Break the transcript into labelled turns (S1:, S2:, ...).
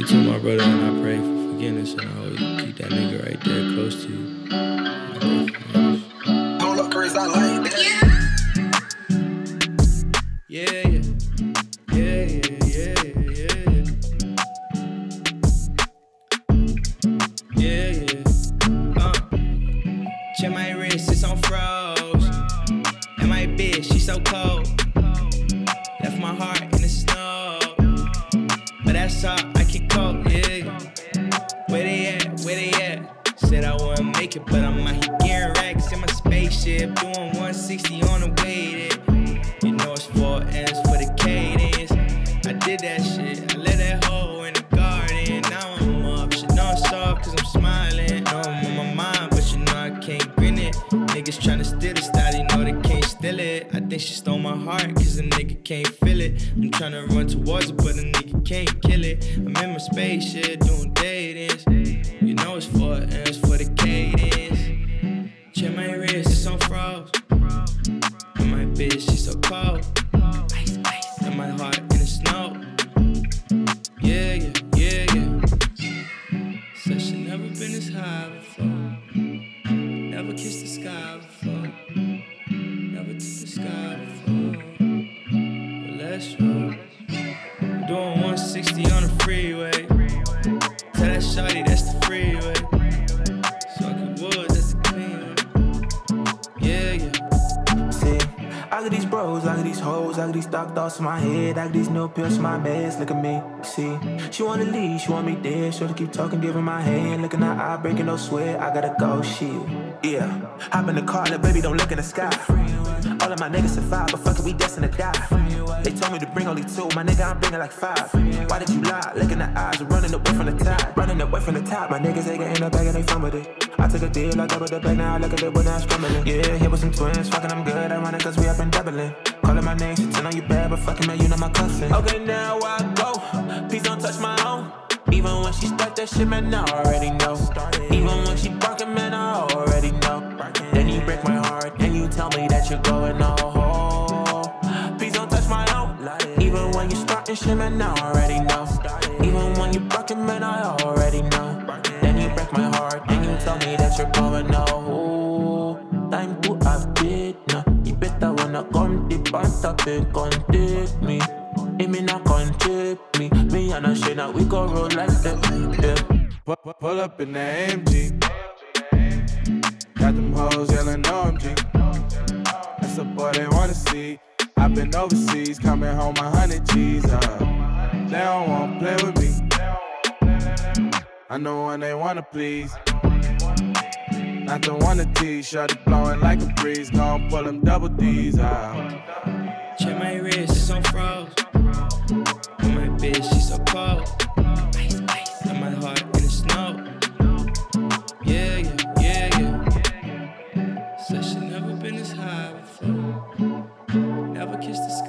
S1: told my brother and I pray for forgiveness, and I always keep that nigga right there close to you.
S2: Hold up, Chris, I like that.
S1: Yeah, yeah. Yeah, yeah, yeah, yeah, yeah. Yeah, yeah. Check my wrist, it's on froze. And my bitch, she so cold. Left my heart in the snow. But that's all, I keep cold, yeah. Where they at, where they at? Said I wouldn't make it, but I'm out here getting racks in my spaceship. Doing 160 on the way there. You know it's 4 M's for the cadence. I did that shit, I let that hoe in the garden. Now I'm up, shit know I'm soft cause I'm smiling. Know I'm on my mind, but you know I can't grin it. Niggas tryna steal the style, you know they can't steal it. I think she stole my heart cause a nigga can't feel it. I'm tryna run towards it, but a nigga can't kill it. I'm in my spaceship doing datings. You know it's 4 M's for the cadence. Check my wrist, it's on froze. And my bitch, she so cold. Ice, ice. And my heart in the snow. Yeah, yeah, yeah, yeah. Said she never been this high before. Never kissed the sky before. Never touched the sky before. But let's roll. I'm doing 160 on the freeway. Tell that shawty that's the freeway. Smoking woods, that's the clean way. Yeah, yeah.
S3: See, I got these bros, I got these hoes, I got these stock thoughts in my head, I got these new pills in my meds. Look at me, see, she wanna leave, she want me dead. Sure to keep talking, giving my hand, looking at eye, breaking no sweat. I gotta go, shit. Yeah, hop in the car, little baby, don't look in the sky. All of my niggas survive, but fuck it, we destined to die. They told me to bring only 2, my nigga, I'm bringing like 5. Why did you lie? Look in the eyes, running away from the tide. Running away from the top, my niggas, they get in the bag and they fumbled it. I took a deal, I doubled the bag, now I look at it when I'm scrambling. Yeah, here with some twins, fucking I'm good, I run it cause we up and doubling. Calling my name, she tell you bad, but fucking man, you know my cousin. Okay, now I go, please don't touch my own. Even when she start that shit, man, I already know. Even when she barking, man, I already know. Then you break my heart, and you tell me that you're going oh. Please don't touch my own. Even when you starting shit, man, I already know. Even when you barking, man, I already know. Then you break my heart, and you tell me that you're going oh. Time to update now. You better wanna come deep and stop and contact me. It me not contact me. Me and a shit now we go roll like that. Yeah.
S4: Pull up in the AMG. Got them hoes yelling OMG. That's a boy they wanna see. I've been overseas, coming home 100 G's up. They don't wanna play with me. I know when they wanna please. Not the one to tease. Shorty blowing like a breeze. Gon' pull them double D's out.
S1: Check my wrist, it's on froze. And my bitch, she so cold. Ice, ice. And my heart in the snow. Yeah, yeah, yeah, yeah. Said she never been this high before. Never kissed the sky.